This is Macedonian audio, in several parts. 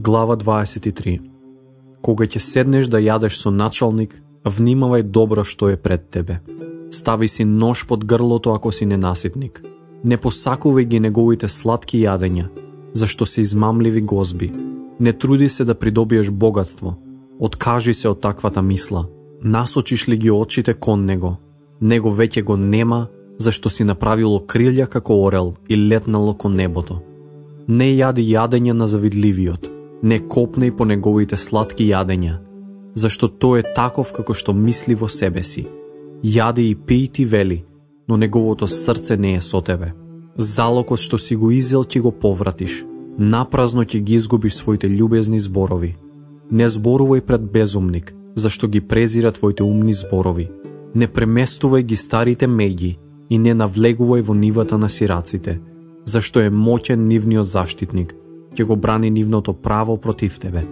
Глава 23. Кога ќе седнеш да јадеш со началник, внимавај добро што е пред тебе. Стави си нож под грлото ако си ненаситник. Не посакувај ги неговите сладки јадења, зашто се измамливи гозби. Не труди се да придобиеш богатство. Откажи се од таквата мисла. Насочиш ли ги очите кон него? Него веќе го нема, зашто си направило крилја како орел и летнало кон небото. Не јади јадења на завидливиот, не копнеј по неговите сладки јадења, зашто тој е таков како што мисли во себе си. Јади и пий ти вели, но неговото срце не е со тебе. Залокот што си го изел ќе го повратиш, напразно ќе ги изгубиш своите љубезни зборови. Не зборувај пред безумник, зашто ги презира твоите умни зборови. Не преместувај ги старите меѓи и не навлегувај во нивата на сираците, зашто е моќен нивниот заштитник, ќе го брани нивното право против тебе.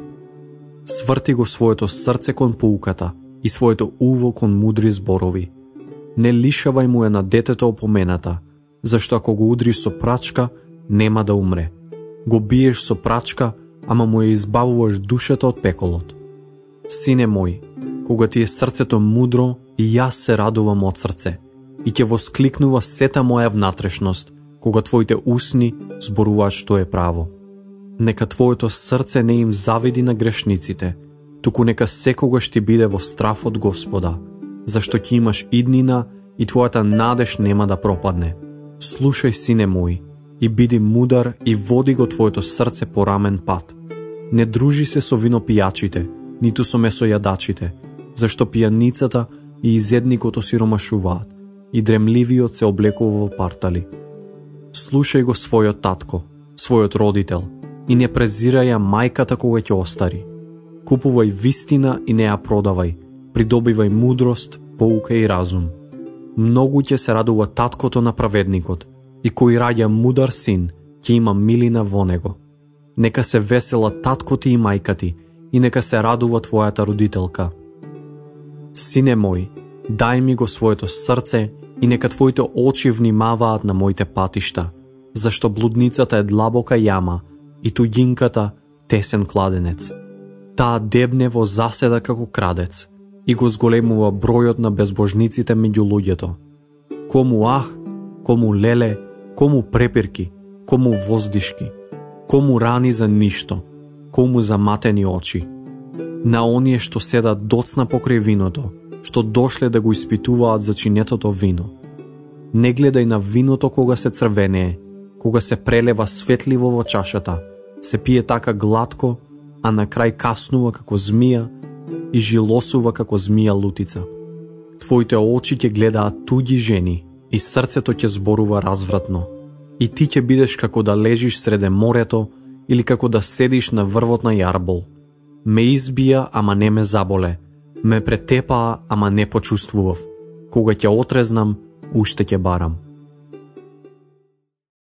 Сврти го своето срце кон поуката и своето уво кон мудри зборови. Не лишавај му е на детето опомената, зашто ако го удриш со прачка, нема да умре. Го биеш со прачка, ама му ја избавуваш душата од пеколот. Сине мој, кога ти е срцето мудро, и јас се радувам од срце, и ќе воскликнува сета моја внатрешност, кога твоите усни зборуваат што е право. Нека твоето срце не им завиди на грешниците, туку нека секогаш ти биде во страф од Господа, зашто ќе имаш иднина и твојата надеж нема да пропадне. Слушај, сине мој, и биди мудар и води го твоето срце по рамен пат. Не дружи се со винопијачите, ниту со месојадачите, зашто пијаницата и изедникот осиромашуваат, и дремливиот се облекува во партали. Слушај го својот татко, својот родител, и не презирај ја мајката кога ќе остари. Купувај вистина и не ја продавај, придобивај мудрост, поука и разум. Многу ќе се радува таткото на праведникот, и кој раѓа мудар син, ќе има милина во него. Нека се весела татко ти и мајка ти, и нека се радува твојата родителка. Сине мој, дај ми го своето срце и нека твоите очи внимаваат на моите патишта, зашто блудницата е длабока јама и туѓинката тесен кладенец. Таа дебне во заседа како крадец и го зголемува бројот на безбожниците меѓу луѓето. Кому ах, кому леле, кому препирки, кому воздишки, кому рани за ништо, кому заматени очи. На оние што седат доцна покрај виното, што дошле да го испитуваат за чинетото вино. Не гледај на виното кога се црвенее, кога се прелева светливо во чашата, се пие така глатко, а на крај каснува како змија и жилосува како змија лутица. Твоите очи ќе гледаат туѓи жени и срцето ќе зборува развратно. И ти ќе бидеш како да лежиш среде морето или како да седиш на врвот на јарбол. Ме избија, ама не ме заболе. Ме претепаа, ама не почувствував. Кога ќе отрезнам, уште ќе барам.